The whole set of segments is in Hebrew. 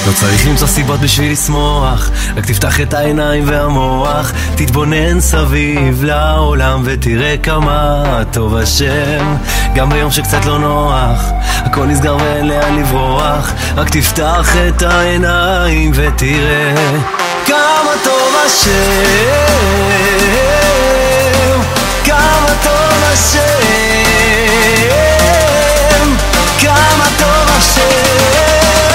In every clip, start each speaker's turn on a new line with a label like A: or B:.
A: לא צריך למצוא סיבות בשביל לשמוח, רק תפתח את העיניים והמוח, תתבונן סביב לעולם ותראה כמה טוב השם. גם ביום שקצת לא נוח, הכל נסגר ואין לאן לברוח, רק תפתח את העיניים ותראה כמה טוב השם, כמה טוב השם, כמה טוב השם,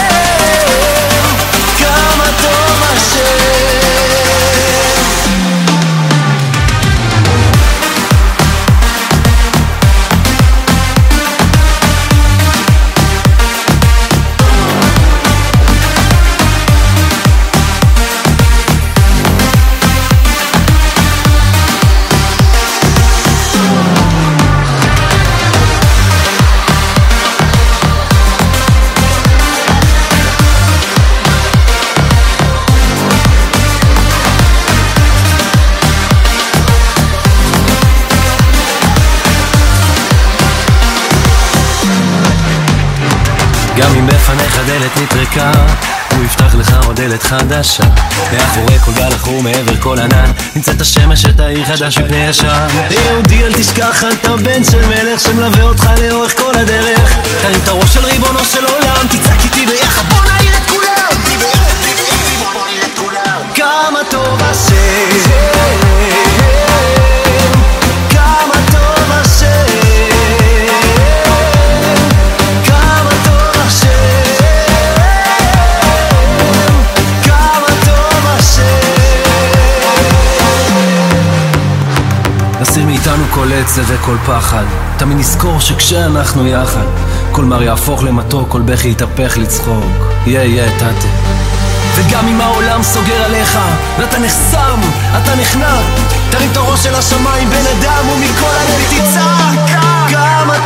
A: כמה טוב השם. גם אם בפניך דלת נטרקה, הוא יפתח לך עוד דלת חדשה. מאחורי כל גל אחור מעבר כל ענן, נמצאת השמש את העיר חדש מפני ישן. יהודי אל תשכח, אתה בן של מלך שמלווה אותך לאורך כל הדרך. תרים את הראש של ריבונו של עולם, תצעק איתי ביחד, בוא נעיר את כולם. כמה טוב השם, כמה טוב השם, נסיר מאיתנו כל עצב וכל פחד, תמיד נזכור שכשאנחנו יחד כל מר יהפוך למתוק, כל בכי יתהפך לצחוק. יהיה תתה. וגם אם העולם סוגר עליך ואתה נחסם, אתה נכנע, תרים את הראש של השמיים בן אדם, ומכל הלב תצעק כמה